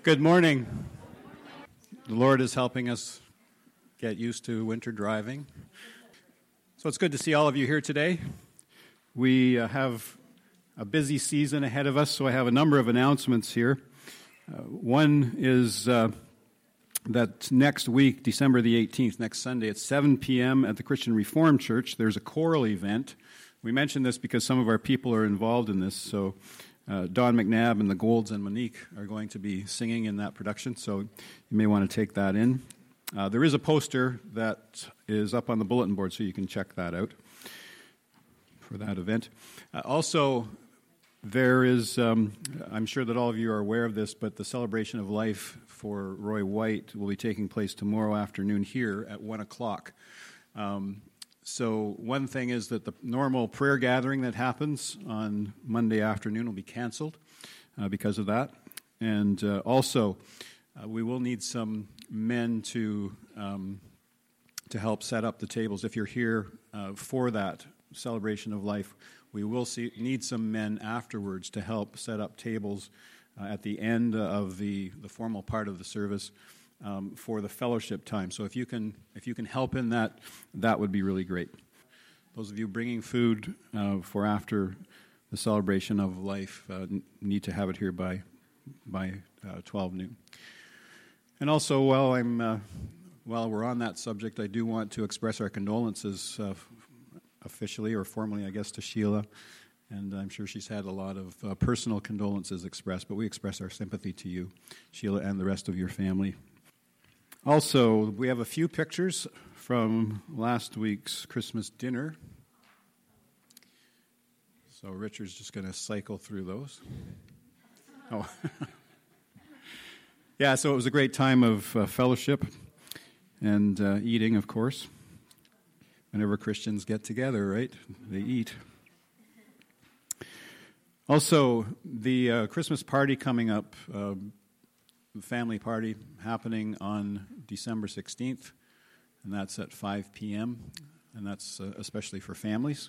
Good morning. The Lord is helping us get used to winter driving. So it's good to see all of you here today. We have a busy season ahead of us, so I have a number of announcements here. One is that next week, December the 18th, next Sunday at 7 p.m. at the Christian Reformed Church, there's a choral event. We mention this because some of our people are involved in this, so Don McNabb and the Golds and Monique are going to be singing in that production, so you may want to take that in. There is a poster that is up on the bulletin board, so you can check that out for that event. Also, there is, I'm sure that all of you are aware of this, but the celebration of life for Roy White will be taking place tomorrow afternoon here at 1 o'clock. So one thing is that the normal prayer gathering that happens on Monday afternoon will be canceled because of that. And also, we will need some men to help set up the tables. If you're here for that celebration of life, we will need some men afterwards to help set up tables at the end of the formal part of the service for the fellowship time. So if you can help in that, that would be really great. Those of you bringing food for after the celebration of life need to have it here by 12 noon. And also, while we're on that subject, I do want to express our condolences officially or formally, I guess, to Sheila. And I'm sure she's had a lot of personal condolences expressed, but we express our sympathy to you, Sheila, and the rest of your family. Also, we have a few pictures from last week's Christmas dinner. So Richard's just going to cycle through those. Oh, yeah, so it was a great time of fellowship and eating, of course. Whenever Christians get together, right, they eat. Also, the Christmas party coming up, family party happening on December 16th, and that's at 5 p.m., and that's especially for families.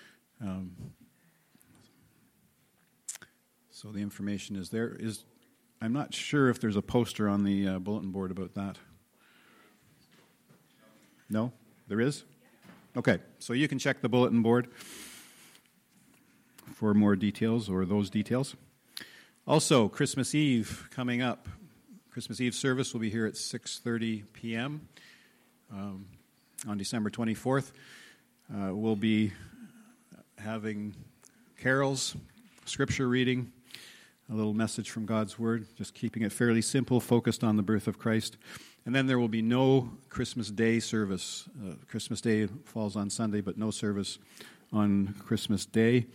So the information is there. I'm not sure if there's a poster on the bulletin board about that. No? There is? Okay, so you can check the bulletin board for more details or those details. Also, Christmas Eve coming up. Christmas Eve service will be here at 6:30 p.m. On December 24th. We'll be having carols, scripture reading, a little message from God's Word, just keeping it fairly simple, focused on the birth of Christ. And then there will be no Christmas Day service. Christmas Day falls on Sunday, but no service on Christmas Day.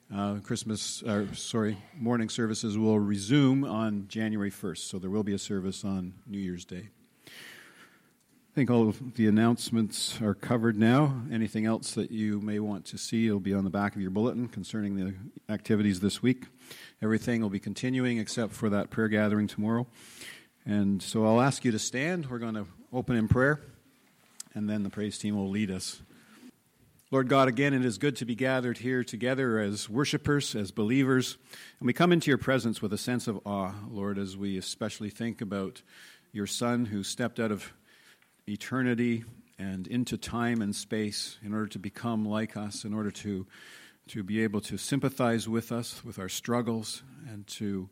Morning services will resume on January 1st, so there will be a service on New Year's Day. I think all of the announcements are covered now. Anything else that you may want to see will be on the back of your bulletin concerning the activities this week. Everything will be continuing except for that prayer gathering tomorrow. And so I'll ask you to stand. We're going to open in prayer, and then the praise team will lead us. Lord God, again, it is good to be gathered here together as worshipers, as believers, and we come into your presence with a sense of awe, Lord, as we especially think about your Son who stepped out of eternity and into time and space in order to become like us, in order to be able to sympathize with us, with our struggles, and to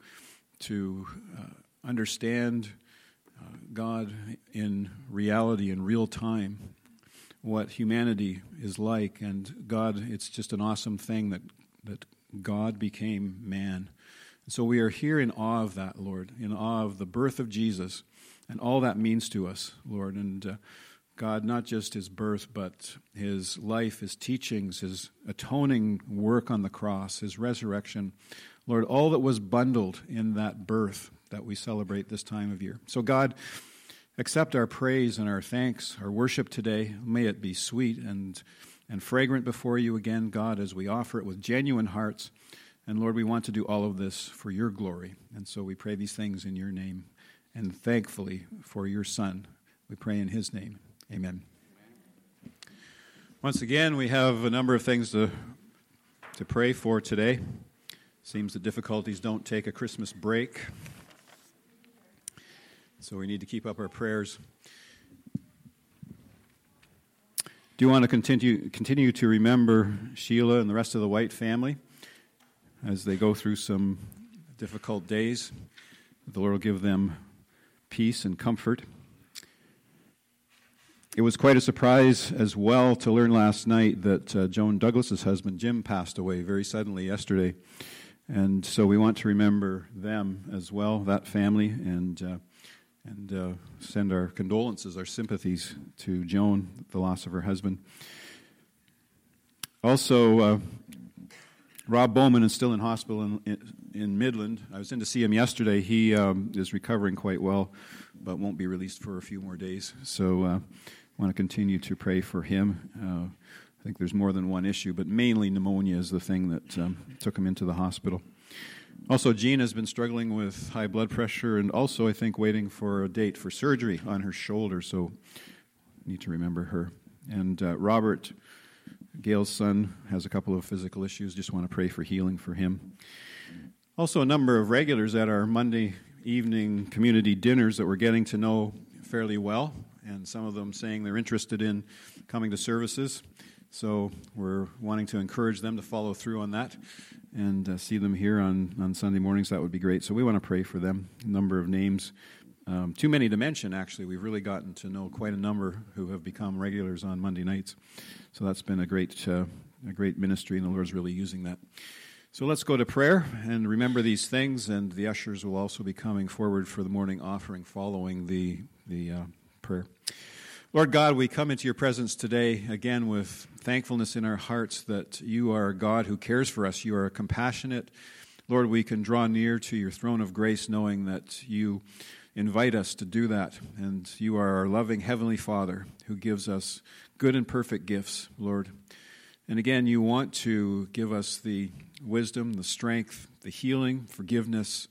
understand God in reality, in real time, what humanity is like. And God, it's just an awesome thing that God became man. And so we are here in awe of that, Lord, in awe of the birth of Jesus and all that means to us, Lord. And God, not just his birth, but his life, his teachings, his atoning work on the cross, his resurrection. Lord, all that was bundled in that birth that we celebrate this time of year. So God, accept our praise and our thanks, our worship today. May it be sweet and fragrant before you again, God, as we offer it with genuine hearts. And Lord, we want to do all of this for your glory. And so we pray these things in your name. And thankfully for your Son, we pray in his name. Amen. Once again, we have a number of things to pray for today. Seems the difficulties don't take a Christmas break. So we need to keep up our prayers. Do you want to continue to remember Sheila and the rest of the White family as they go through some difficult days? The Lord will give them peace and comfort. It was quite a surprise as well to learn last night that Joan Douglas's husband, Jim, passed away very suddenly yesterday. And so we want to remember them as well, that family, and send our condolences, our sympathies to Joan, the loss of her husband. Also, Rob Bowman is still in hospital in Midland. I was in to see him yesterday. He is recovering quite well, but won't be released for a few more days. So I want to continue to pray for him. I think there's more than one issue, but mainly pneumonia is the thing that took him into the hospital. Also, Jean has been struggling with high blood pressure and also, I think, waiting for a date for surgery on her shoulder, so need to remember her. And Robert, Gail's son, has a couple of physical issues. Just want to pray for healing for him. Also, a number of regulars at our Monday evening community dinners that we're getting to know fairly well, and some of them saying they're interested in coming to services. So we're wanting to encourage them to follow through on that and see them here on Sunday mornings. That would be great. So we want to pray for them. A number of names. Too many to mention, actually. We've really gotten to know quite a number who have become regulars on Monday nights. So that's been a great ministry, and the Lord's really using that. So let's go to prayer and remember these things, and the ushers will also be coming forward for the morning offering following the prayer. Lord God, we come into your presence today again with thankfulness in our hearts that you are a God who cares for us. You are compassionate. Lord, we can draw near to your throne of grace knowing that you invite us to do that. And you are our loving Heavenly Father who gives us good and perfect gifts, Lord. And again, you want to give us the wisdom, the strength, the healing, forgiveness,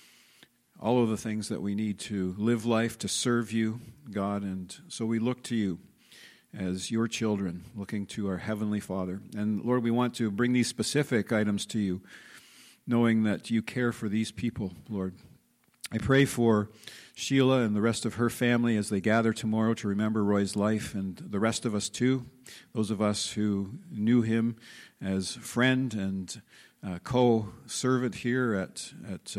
all of the things that we need to live life, to serve you, God. And so we look to you as your children, looking to our Heavenly Father. And Lord, we want to bring these specific items to you, knowing that you care for these people, Lord. I pray for Sheila and the rest of her family as they gather tomorrow to remember Roy's life, and the rest of us too, those of us who knew him as friend and co-servant here at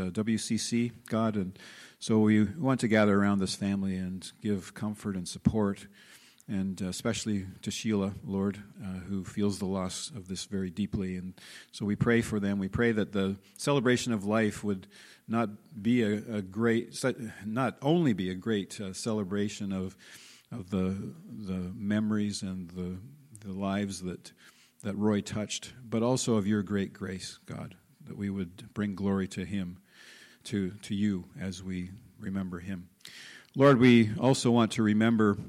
WCC, God. And so we want to gather around this family and give comfort and support, and especially to Sheila, Lord, who feels the loss of this very deeply. And so we pray for them. We pray that the celebration of life would not only be a great celebration of the memories and the lives that Roy touched, but also of your great grace, God, that we would bring glory to him, to you as we remember him. Lord, we also want to remember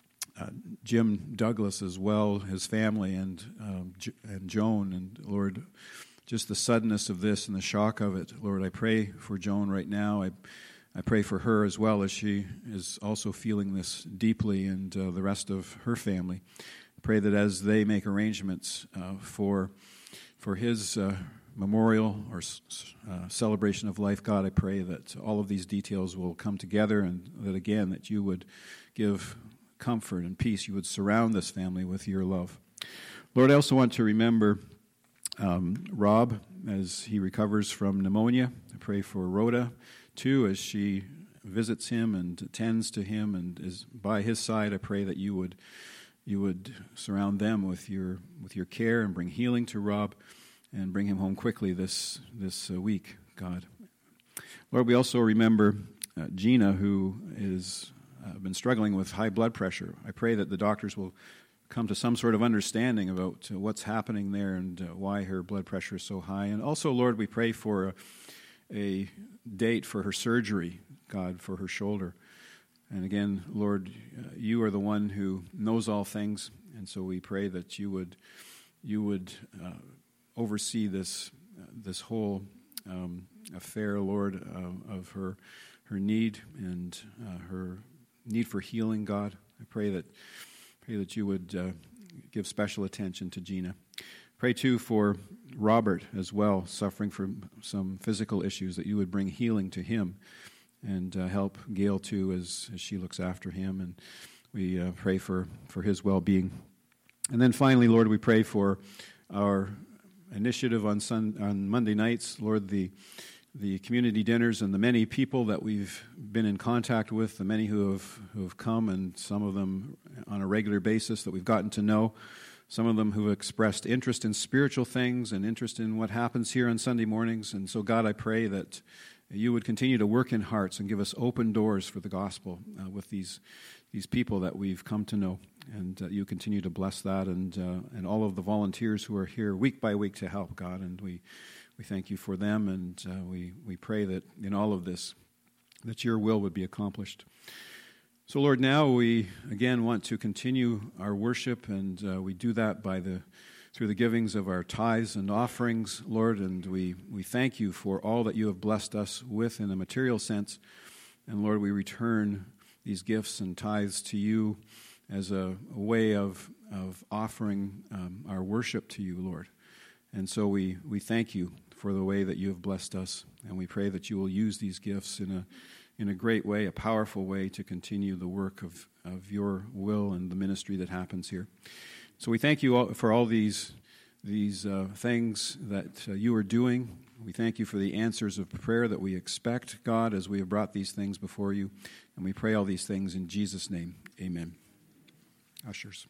Jim Douglas as well, his family, and Joan, and Lord, just the suddenness of this and the shock of it. Lord, I pray for Joan right now. I pray for her as well, as she is also feeling this deeply, and the rest of her family. Pray that as they make arrangements for his memorial or celebration of life, God, I pray that all of these details will come together, and that again, that you would give comfort and peace. You would surround this family with your love. Lord, I also want to remember Rob as he recovers from pneumonia. I pray for Rhoda, too, as she visits him and attends to him and is by his side. I pray that you would surround them with your care and bring healing to Rob and bring him home quickly this week, God. Lord, we also remember Gina, who is been struggling with high blood pressure. I pray that the doctors will come to some sort of understanding about what's happening there and why her blood pressure is so high. And also, Lord, we pray for a date for her surgery, God, for her shoulder. And again, Lord, you are the one who knows all things, and so we pray that you would oversee this whole affair, Lord, of her need and her need for healing, God. I pray that you would give special attention to Gina. Pray too for Robert as well, suffering from some physical issues, that you would bring healing to him and help Gail too as she looks after him. And we pray for his well-being. And then finally, Lord, we pray for our initiative on Monday nights, Lord, the community dinners and the many people that we've been in contact with, the many who have come, and some of them on a regular basis that we've gotten to know, some of them who have expressed interest in spiritual things and interest in what happens here on Sunday mornings. And so, God, I pray that you would continue to work in hearts and give us open doors for the gospel with these people that we've come to know. And you continue to bless that and all of the volunteers who are here week by week to help, God. And we thank you for them, and we pray that in all of this, that your will would be accomplished. So, Lord, now we again want to continue our worship, and we do that through the givings of our tithes and offerings, Lord, and we thank you for all that you have blessed us with in a material sense. And, Lord, we return these gifts and tithes to you as a way of offering our worship to you, Lord. And so we thank you for the way that you have blessed us, and we pray that you will use these gifts in a great way, a powerful way, to continue the work of your will and the ministry that happens here. So we thank you for all these things that you are doing. We thank you for the answers of prayer that we expect, God, as we have brought these things before you. And we pray all these things in Jesus' name. Amen. Ushers.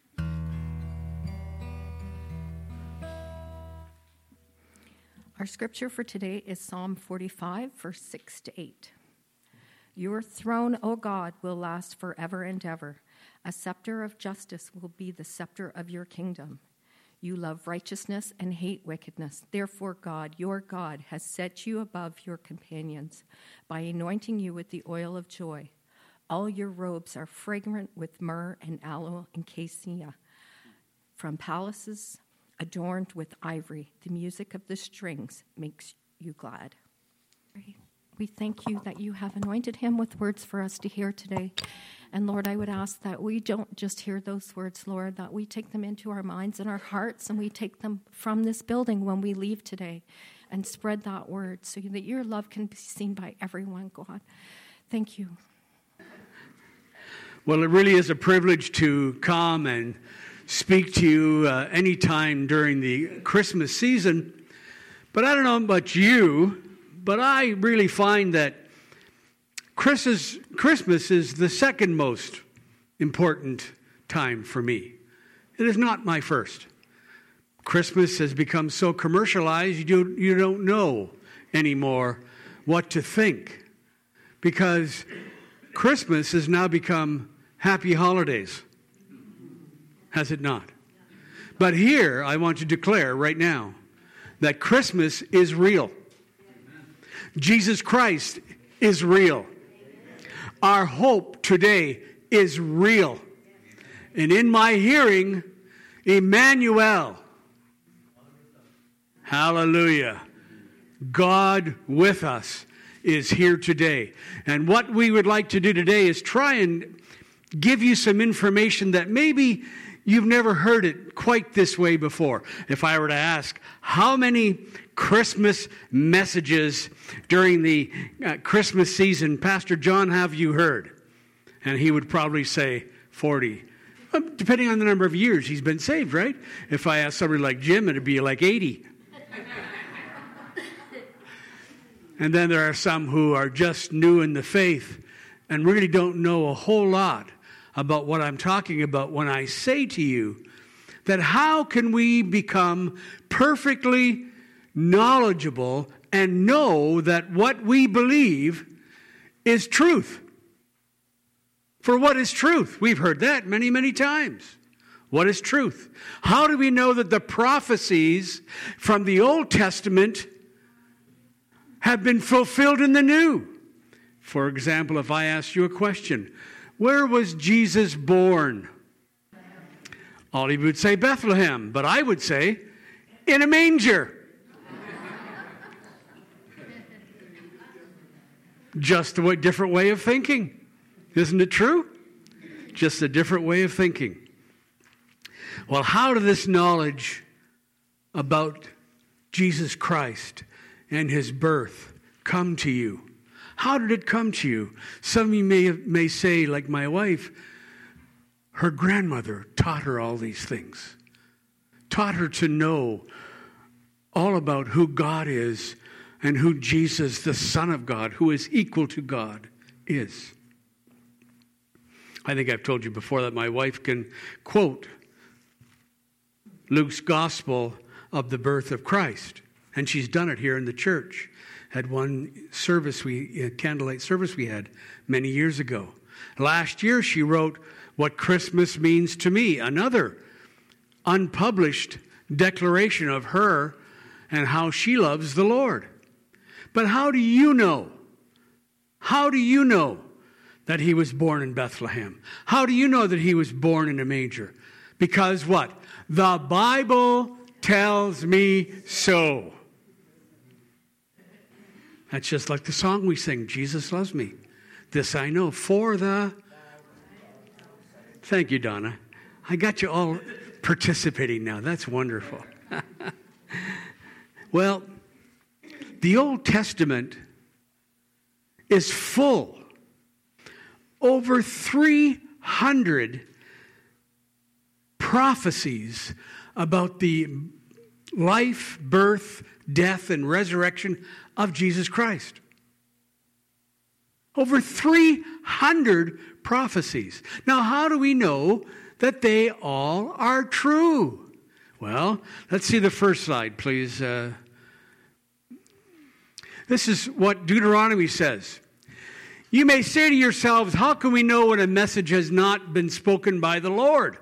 Our scripture for today is Psalm 45, verse 6 to 8. Your throne, O God, will last forever and ever. A scepter of justice will be the scepter of your kingdom. You love righteousness and hate wickedness. Therefore, God, your God, has set you above your companions by anointing you with the oil of joy. All your robes are fragrant with myrrh and aloe and cassia. From palaces adorned with ivory, the music of the strings makes you glad. We thank you that you have anointed him with words for us to hear today. And Lord, I would ask that we don't just hear those words, Lord, that we take them into our minds and our hearts, and we take them from this building when we leave today and spread that word so that your love can be seen by everyone, God. Thank you. Well, it really is a privilege to come and speak to you anytime during the Christmas season. But I don't know about you, but I really find that Christmas is the second most important time for me. It is not my first. Christmas has become so commercialized, you don't know anymore what to think, because Christmas has now become happy holidays. Has it not? But here, I want to declare right now that Christmas is real. Jesus Christ is real. Our hope today is real. And in my hearing, Emmanuel, hallelujah, God with us, is here today. And what we would like to do today is try and give you some information that maybe you've never heard it quite this way before. If I were to ask, how many Christmas messages during the Christmas season, Pastor John, have you heard? And he would probably say 40. Depending on the number of years he's been saved, right? If I ask somebody like Jim, it'd be like 80. And then there are some who are just new in the faith and really don't know a whole lot about what I'm talking about when I say to you that how can we become perfectly knowledgeable and know that what we believe is truth. For what is truth? We've heard that many, many times. What is truth? How do we know that the prophecies from the Old Testament have been fulfilled in the New? For example, if I ask you a question, where was Jesus born? All of you would say Bethlehem, but I would say in a manger. Just a different way of thinking. Isn't it true? Just a different way of thinking. Well, how did this knowledge about Jesus Christ and his birth come to you? How did it come to you? Some of you may say, like my wife, her grandmother taught her all these things. Taught her to know all about who God is and who Jesus, the Son of God, who is equal to God, is. I think I've told you before that my wife can quote Luke's gospel of the birth of Christ. And she's done it here in the church. Had one service, candlelight service we had many years ago. Last year she wrote What Christmas Means to Me, another unpublished declaration of her and how she loves the Lord. But how do you know? How do you know that he was born in Bethlehem? How do you know that he was born in a manger? Because what? The Bible tells me so. That's just like the song we sing, Jesus loves me. This I know for the... Thank you, Donna. I got you all participating now. That's wonderful. Well, the Old Testament is full. Over 300 prophecies about the life, birth, death, and resurrection of Jesus Christ. Over 300 prophecies. Now, how do we know that they all are true? Well, let's see the first slide, please. This is what Deuteronomy says. You may say to yourselves, how can we know when a message has not been spoken by the Lord?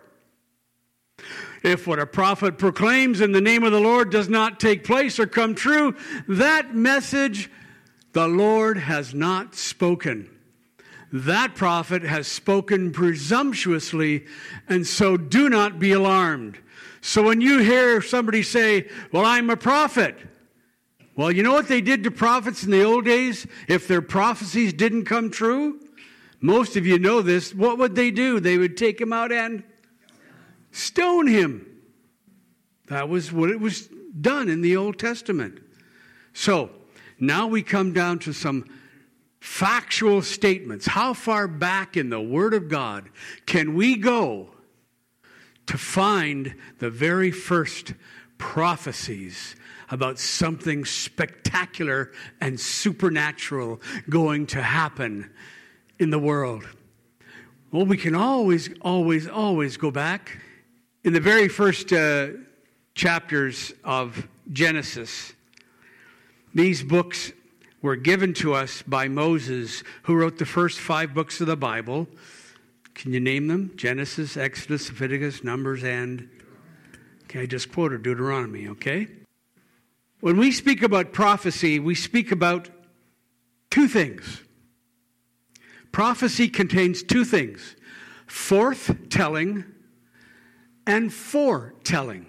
If what a prophet proclaims in the name of the Lord does not take place or come true, that message the Lord has not spoken. That prophet has spoken presumptuously, and so do not be alarmed. So when you hear somebody say, well, I'm a prophet. Well, you know what they did to prophets in the old days if their prophecies didn't come true? Most of you know this. What would they do? They would take him out and stone him. That was what it was done in the Old Testament. So, now we come down to some factual statements. How far back in the Word of God can we go to find the very first prophecies about something spectacular and supernatural going to happen in the world? Well, we can always go back. In the very first chapters of Genesis, these books were given to us by Moses, who wrote the first 5 books of the Bible. Can you name them? Genesis, Exodus, Leviticus, Numbers, and... Okay, I just quoted Deuteronomy, okay? When we speak about prophecy, we speak about 2 things. Prophecy contains 2 things: forthtelling and foretelling.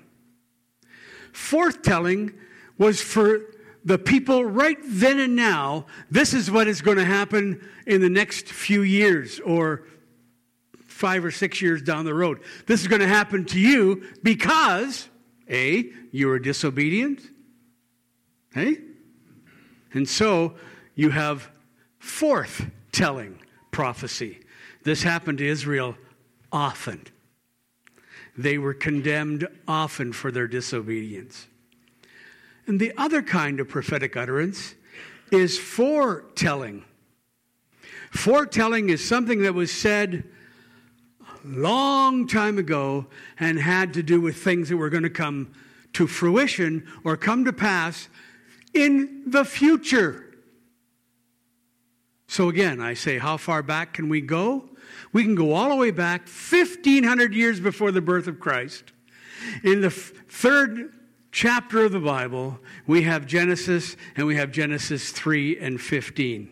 Forthtelling was for the people right then and now. This is what is going to happen in the next few years or 5 or 6 years down the road. This is going to happen to you because, A, you were disobedient. Hey? And so you have forthtelling prophecy. This happened to Israel often. They were condemned often for their disobedience. And the other kind of prophetic utterance is foretelling. Foretelling is something that was said a long time ago and had to do with things that were going to come to fruition or come to pass in the future. So again, I say, how far back can we go? We can go all the way back 1,500 years before the birth of Christ. In the 3rd chapter of the Bible, we have Genesis, and we have Genesis 3 and 15.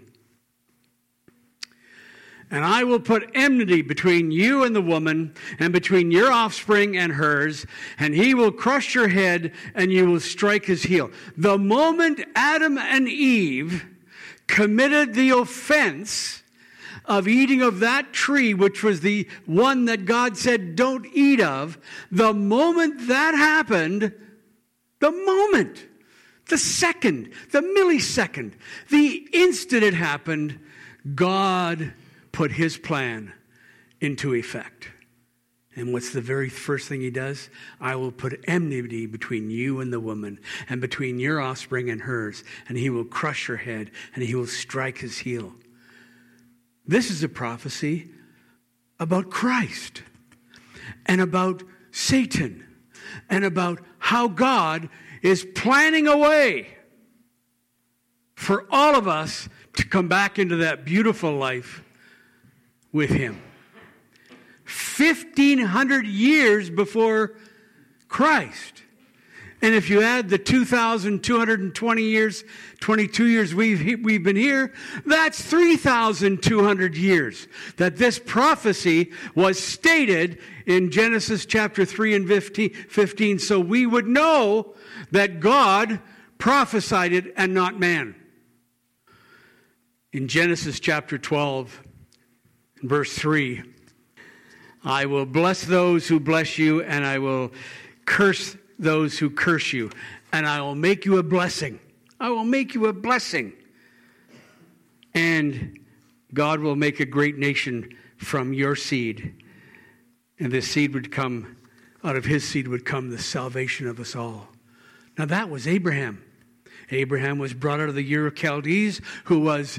And I will put enmity between you and the woman, and between your offspring and hers, and he will crush your head, and you will strike his heel. The moment Adam and Eve committed the offense of eating of that tree, which was the one that God said don't eat of, the moment that happened, the moment The second, the millisecond, the instant it happened, God put his plan into effect. And what's the very first thing he does? I will put enmity between you and the woman, and between your offspring and hers, and he will crush her head, and he will strike his heel. This is a prophecy about Christ, and about Satan, and about how God is planning a way for all of us to come back into that beautiful life with him. 1,500 years before Christ. And if you add the 2,220 years, 22 years we've been here, that's 3,200 years that this prophecy was stated in Genesis chapter 3 and 15. So we would know that God prophesied it and not man. In Genesis chapter 12, verse 3, I will bless those who bless you, and I will curse those who curse you, and I will make you a blessing. I will make you a blessing. And God will make a great nation from your seed. And this seed would come, out of his seed would come the salvation of us all. Now that was Abraham. Abraham was brought out of the Ur of Chaldees, who was,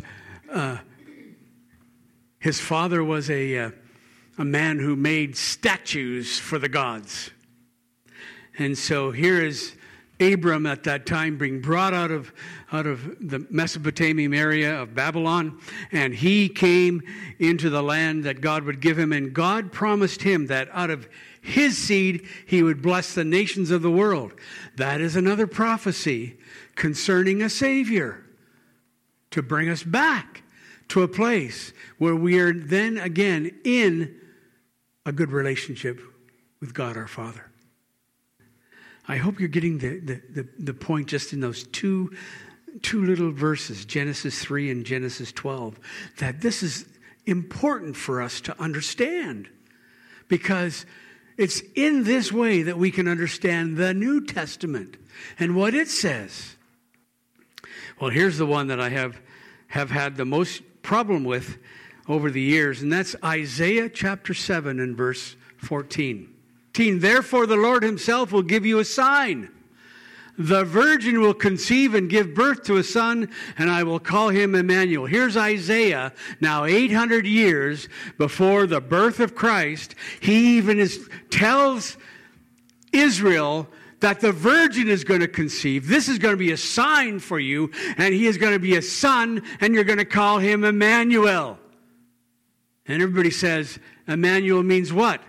his father was a man who made statues for the gods. And so here is Abram at that time being brought out of the Mesopotamian area of Babylon, and he came into the land that God would give him, and God promised him that out of his seed he would bless the nations of the world. That is another prophecy concerning a Savior to bring us back to a place where we are then again in a good relationship with God our Father. I hope you're getting the point just in those two little verses, Genesis 3 and Genesis 12, that this is important for us to understand, because it's in this way that we can understand the New Testament and what it says. Well, here's the one that I have had the most problem with over the years, and that's Isaiah chapter 7 and verse 14. Therefore the Lord himself will give you a sign. The virgin will conceive and give birth to a son, and I will call him Emmanuel. Here's Isaiah, now 800 years before the birth of Christ. He even tells Israel that the virgin is going to conceive. This is going to be a sign for you, and he is going to be a son, and you're going to call him Emmanuel. And everybody says, Emmanuel means what?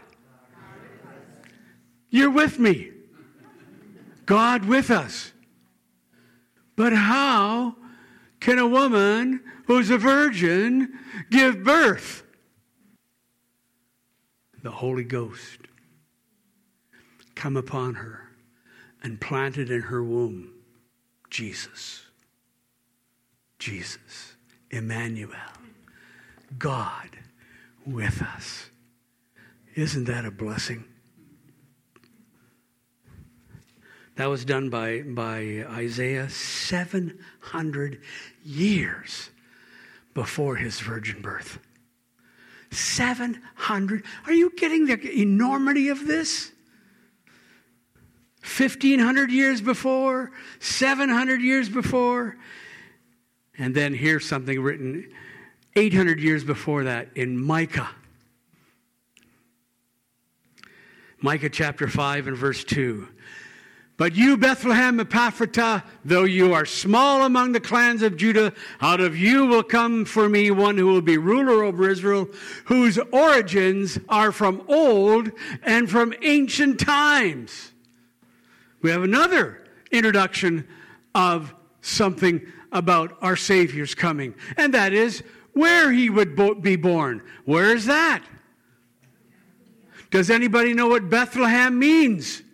You're with me. God with us. But how can a woman who's a virgin give birth? The Holy Ghost come upon her and planted in her womb Jesus. Jesus. Emmanuel. God with us. Isn't that a blessing? That was done by Isaiah 700 years before his virgin birth. 700. Are you getting the enormity of this? 1,500 years before, 700 years before. And then here's something written 800 years before that in Micah. Micah chapter 5 and verse 2. But you, Bethlehem Ephrathah, though you are small among the clans of Judah, out of you will come for me one who will be ruler over Israel, whose origins are from old and from ancient times. We have another introduction of something about our Savior's coming, and that is where he would be born. Where is that? Does anybody know what Bethlehem means?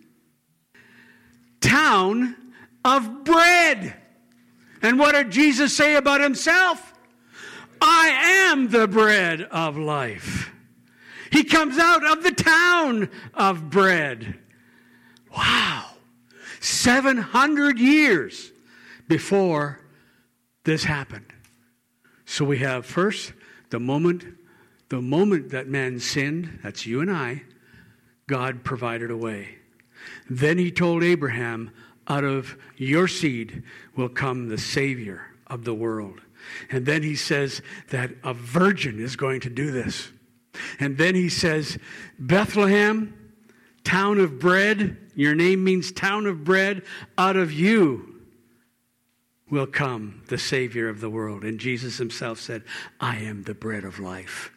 Town of bread. And what did Jesus say about himself? I am the bread of life. He comes out of the town of bread. Wow. 700 years before this happened. So we have first the moment that man sinned, that's you and I, God provided a way. Then he told Abraham, out of your seed will come the Savior of the world. And then he says that a virgin is going to do this. And then he says, Bethlehem, town of bread, your name means town of bread, out of you will come the Savior of the world. And Jesus himself said, I am the bread of life.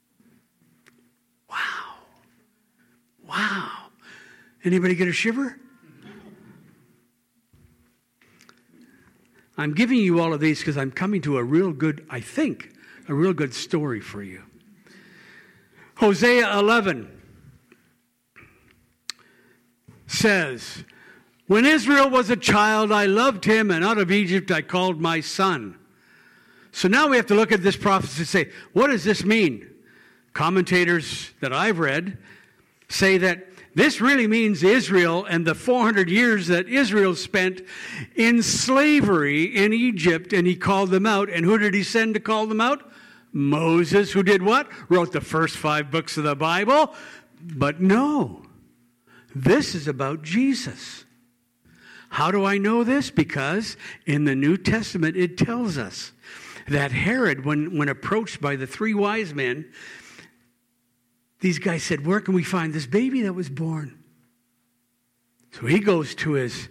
Wow. Wow. Anybody get a shiver? I'm giving you all of these because I'm coming to a real good story for you. Hosea 11 says, when Israel was a child, I loved him, and out of Egypt I called my son. So now we have to look at this prophecy and say, what does this mean? Commentators that I've read say that this really means Israel and the 400 years that Israel spent in slavery in Egypt, and he called them out. And who did he send to call them out? Moses, who did what? Wrote the first 5 books of the Bible. But no, this is about Jesus. How do I know this? Because in the New Testament it tells us that Herod, when approached by the 3 wise men, these guys said, where can we find this baby that was born? So he goes to his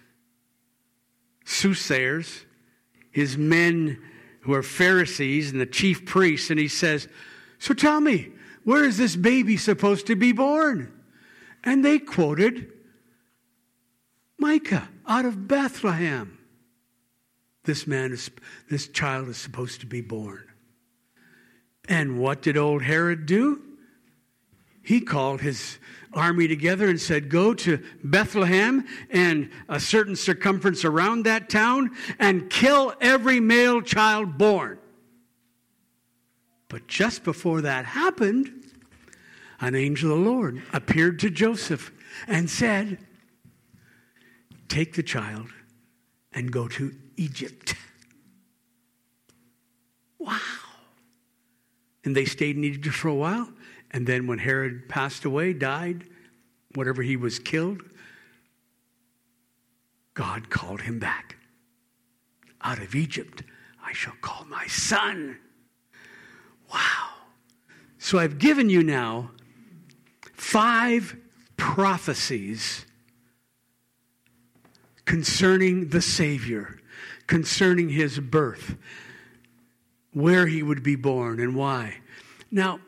soothsayers, his men who are Pharisees and the chief priests, and he says, so tell me, where is this baby supposed to be born? And they quoted Micah out of Bethlehem. This child is supposed to be born. And what did old Herod do? He called his army together and said, go to Bethlehem and a certain circumference around that town and kill every male child born. But just before that happened, an angel of the Lord appeared to Joseph and said, take the child and go to Egypt. Wow. And they stayed in Egypt for a while. And then when Herod passed away, died, whatever he was killed, God called him back. Out of Egypt, I shall call my son. Wow. So I've given you now 5 prophecies concerning the Savior, concerning his birth, where he would be born and why. Now,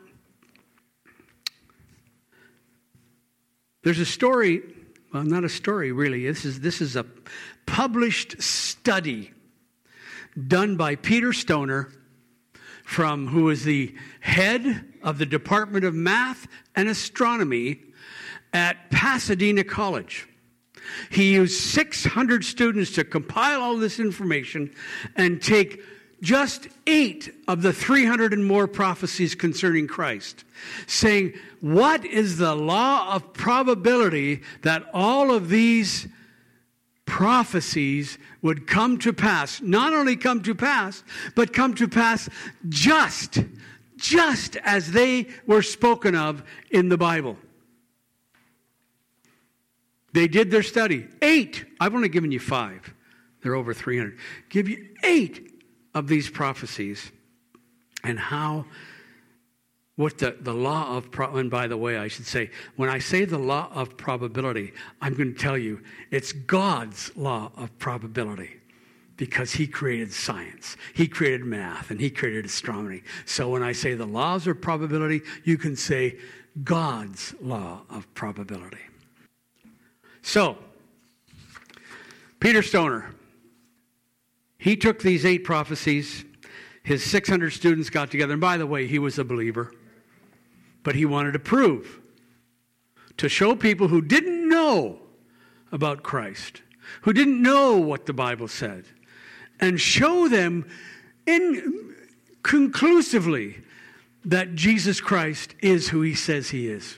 there's a story, well, not a story really. This is a published study done by Peter Stoner, who is the head of the Department of Math and Astronomy at Pasadena College. He used 600 students to compile all this information and take just 8 of the 300 and more prophecies concerning Christ, saying, what is the law of probability that all of these prophecies would come to pass? Not only come to pass, but come to pass just as they were spoken of in the Bible. They did their study. 8. I've only given you 5. They're over 300. Give you 8 of these prophecies and what the law of, and by the way, I should say, when I say the law of probability, I'm going to tell you it's God's law of probability because he created science, he created math, and he created astronomy. So when I say the laws of probability, you can say God's law of probability. So, Peter Stoner, he took these 8 prophecies. His 600 students got together. And by the way, he was a believer. But he wanted to prove, to show people who didn't know about Christ, who didn't know what the Bible said, and show them conclusively that Jesus Christ is who he says he is.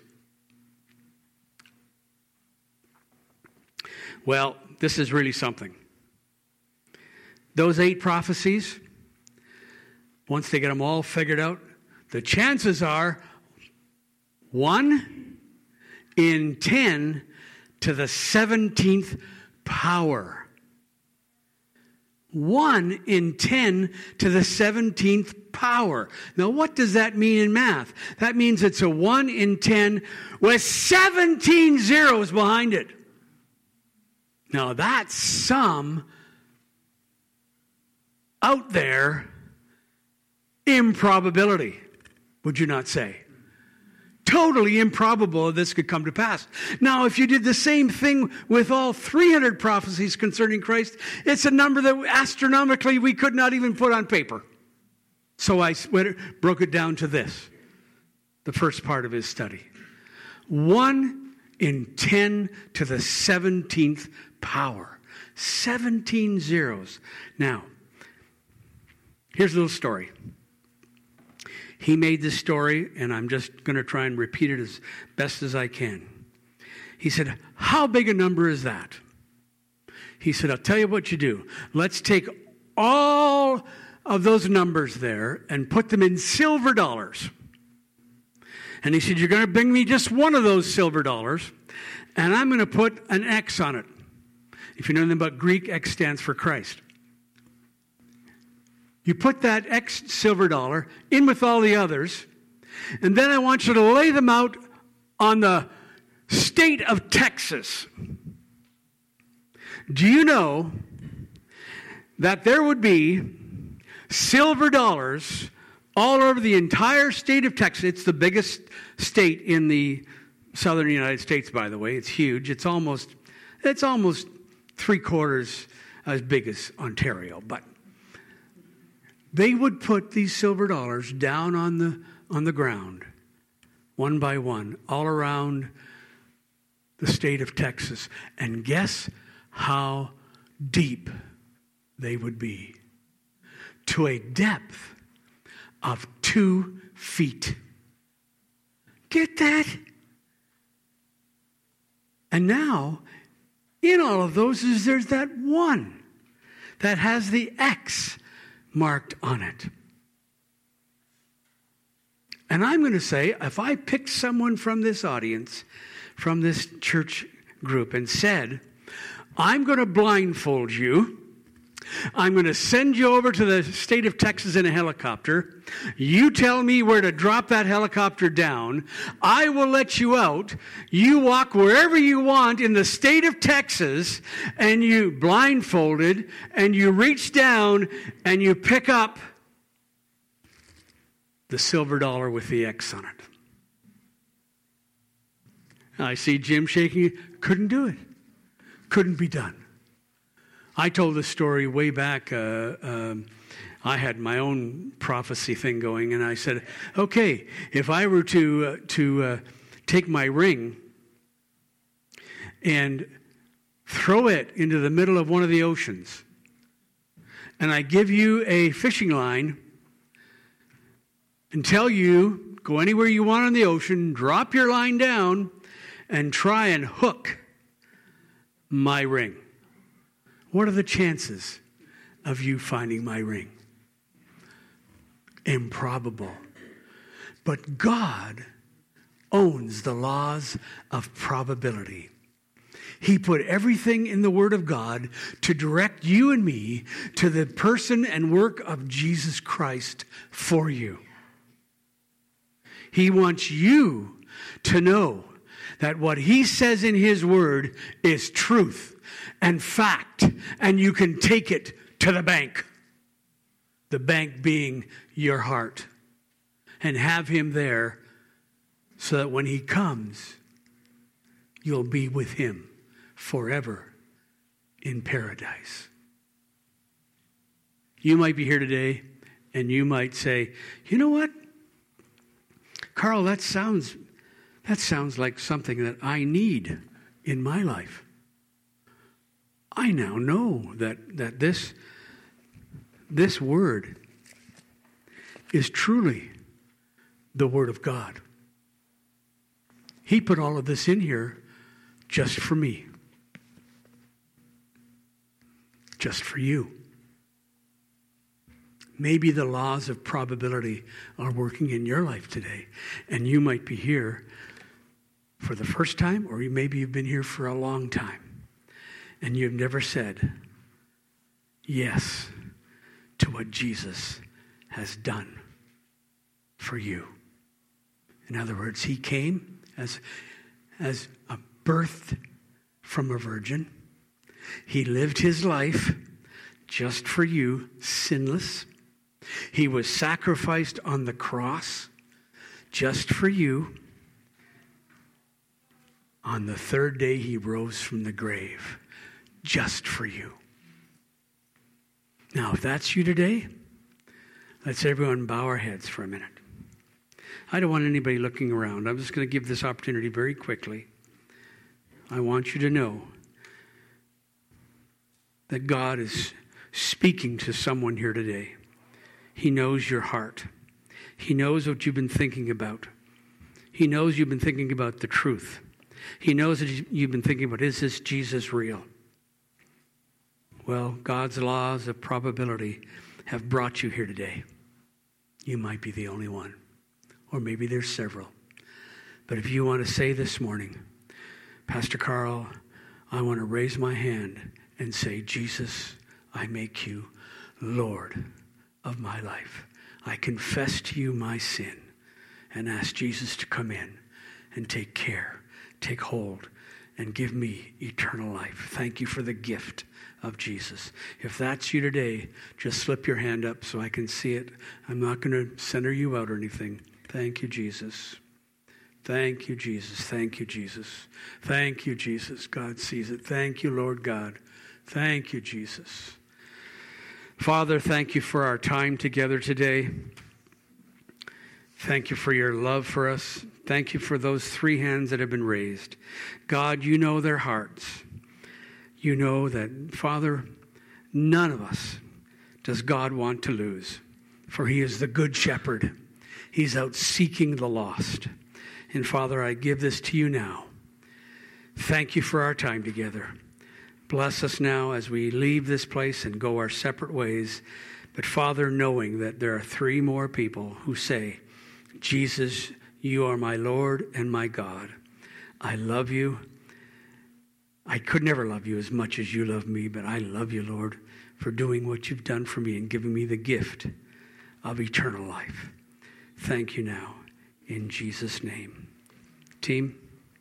Well, this is really something. those 8 prophecies, once they get them all figured out, the chances are 1 in 10 to the 17th power. 1 in 10 to the 17th power. Now, what does that mean in math? That means it's a 1 in 10 with 17 zeros behind it. Now, that's some out there improbability, would you not say? Totally improbable this could come to pass. Now, if you did the same thing with all 300 prophecies concerning Christ, it's a number that astronomically we could not even put on paper. So I broke it down to this, the first part of his study. 1 in 10 to the 17th power. 17 zeros. Now, here's a little story. He made this story, and I'm just going to try and repeat it as best as I can. He said, how big a number is that? He said, I'll tell you what you do. Let's take all of those numbers there and put them in silver dollars. And he said, you're going to bring me just one of those silver dollars, and I'm going to put an X on it. If you know anything about Greek, X stands for Christ. You put that X silver dollar in with all the others, and then I want you to lay them out on the state of Texas. Do you know that there would be silver dollars all over the entire state of Texas? It's the biggest state in the southern United States, by the way. It's huge. It's almost 3/4 as big as Ontario, but they would put these silver dollars down on the ground, one by one, all around the state of Texas. And guess how deep they would be? To a depth of 2 feet. Get that? And now, in all of those, there's that one that has the X marked on it. And I'm going to say, if I picked someone from this audience, from this church group, and said, I'm going to blindfold you, I'm going to send you over to the state of Texas in a helicopter, you tell me where to drop that helicopter down, I will let you out, you walk wherever you want in the state of Texas, and you blindfolded, and you reach down, and you pick up the silver dollar with the X on it. I see Jim shaking. Couldn't do it. Couldn't be done. I told this story way back. I had my own prophecy thing going, and I said, okay, if I were to take my ring and throw it into the middle of one of the oceans, and I give you a fishing line and tell you, go anywhere you want on the ocean, drop your line down, and try and hook my ring. What are the chances of you finding my ring? Improbable. But God owns the laws of probability. He put everything in the Word of God to direct you and me to the person and work of Jesus Christ for you. He wants you to know that what He says in His Word is truth and fact, and you can take it to the bank. The bank being your heart. And have Him there so that when He comes, you'll be with Him forever in paradise. You might be here today and you might say, you know what? Carl, that sounds like something that I need in my life. I now know that this word is truly the Word of God. He put all of this in here just for me. Just for you. Maybe the laws of probability are working in your life today, and you might be here for the first time, or maybe you've been here for a long time, and you've never said yes to what Jesus has done for you. In other words, he came as a birth from a virgin. He lived his life just for you, sinless. He was sacrificed on the cross just for you. On the third day, he rose from the grave just for you. Now, if that's you today, let's everyone bow our heads for a minute. I don't want anybody looking around. I'm just going to give this opportunity very quickly. I want you to know that God is speaking to someone here today. He knows your heart. He knows what you've been thinking about. He knows you've been thinking about the truth. He knows that you've been thinking about, is this Jesus real? Well, God's laws of probability have brought you here today. You might be the only one, or maybe there's several. But if you want to say this morning, Pastor Carl, I want to raise my hand and say, Jesus, I make you Lord of my life. I confess to you my sin and ask Jesus to come in and take care, take hold, and give me eternal life. Thank you for the gift of Jesus. If that's you today, just slip your hand up so I can see it. I'm not going to center you out or anything. Thank you, Jesus. Thank you, Jesus. Thank you, Jesus. Thank you, Jesus. God sees it. Thank you, Lord God. Thank you, Jesus. Father, thank you for our time together today. Thank you for your love for us. Thank you for those 3 hands that have been raised. God, you know their hearts. You know that, Father, none of us does God want to lose, for he is the good shepherd. He's out seeking the lost. And Father, I give this to you now. Thank you for our time together. Bless us now as we leave this place and go our separate ways. But Father, knowing that there are 3 more people who say, Jesus, you are my Lord and my God. I love you. I could never love you as much as you love me, but I love you, Lord, for doing what you've done for me and giving me the gift of eternal life. Thank you now, in Jesus' name. Team.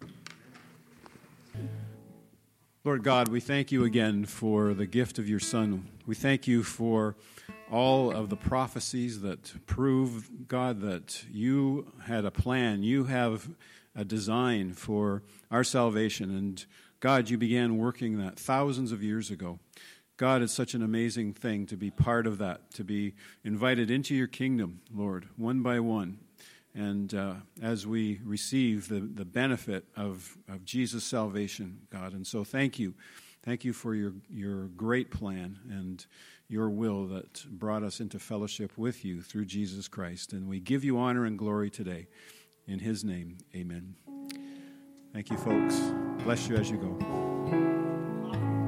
Lord God, we thank you again for the gift of your Son. We thank you for all of the prophecies that prove, God, that you had a plan. You have a design for our salvation. And God, you began working that thousands of years ago. God, it's such an amazing thing to be part of that, to be invited into your kingdom, Lord, one by one. And as we receive the benefit of Jesus' salvation, God. And so thank you. Thank you for your great plan and your will that brought us into fellowship with you through Jesus Christ. And we give you honor and glory today. In his name, amen. Thank you, folks. Bless you as you go.